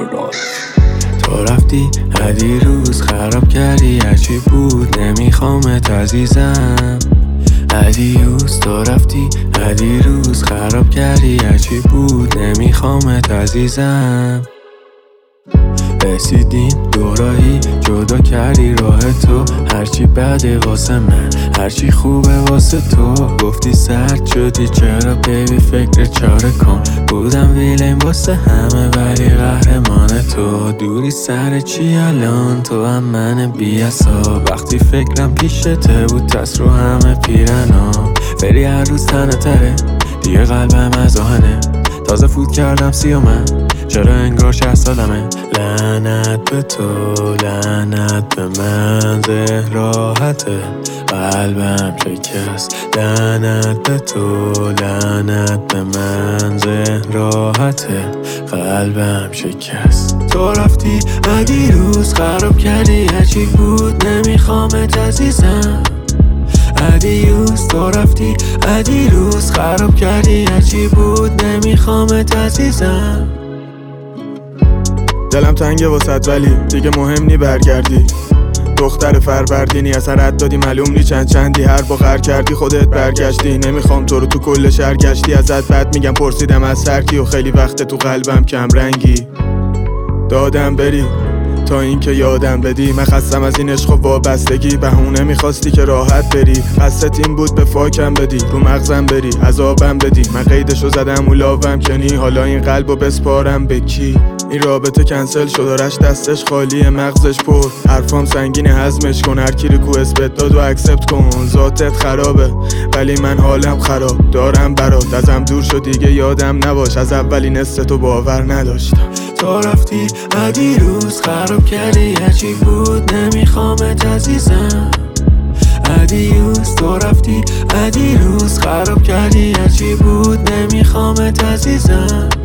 تو رفتی هدی روز خراب کردی هرچی بود نمیخوامت عزیزم. هدیوز تو رفتی هدی روز خراب کردی هرچی بود نمیخوامت عزیزم. رسیدیم دوراهی جدا کردی راه تو، هرچی بده واسه من هرچی خوبه واسه تو. گفتی سرد شدی چرا بیبی فکر چاره کن، بودم ویلین واسه همه ولی قهرمان تو. دوری سر چی الان تو هم من بی‌عصا، وقتی فکرم پیشته بود دست رو همه پیرنا. فری هر روز تنه تره دیگه قلبم از آهنه، تازه فوت کردم 30 من چرا انگار 60 سالمه. لعنت به تو لعنت به من ذهن راحته قلبم شکست. لعنت به تو لعنت به من ذهن راحته قلبم شکست. تو رفتی هدی روز خراب کردی هرچی بود نمیخوامت عزیزم. هدیوز تو رفتی هدی روز خراب کردی هرچی بود نمیخوامت عزیزم. دلم تنگه واسط ولی دیگه مهم نی برگردی. دختر فروردینی از هر دادی معلوم نی چندی، هر با خر کردی خودت برگشتی. نمیخوام تو رو تو کل شهر گشتی، ازت بد میگم پرسیدم از سرکی و خیلی وقت تو قلبم کم رنگی. دادم بری تا این که یادم بدی، من خستم از این عشق و وابستگی. بهونه میخواستی که راحت بری، قصدت این بود به فاکم بدی، رو مغزم بری عذابم بدی. من قیدشو زدم و لاوم کنی، حالا این قلبو بسپارم به کی؟ این رابطه کنسل شد آرش دستش خالیه مغزش پر، حرفام سنگینه هضمش کن. هر کی رو اثبات داد و اکسپت کن، ذاتت خرابه ولی من حالم خراب دارم برات. ازم دور شد دیگه یادم نباش، از اولین حس تو باور نداشتم. تو رفتی هدی روز خراب کردی هرچی بود نمیخوامت عزیزم. هدیوز تو رفتی هدی روز خراب کردی هرچی بود نمیخوامت عزیزم.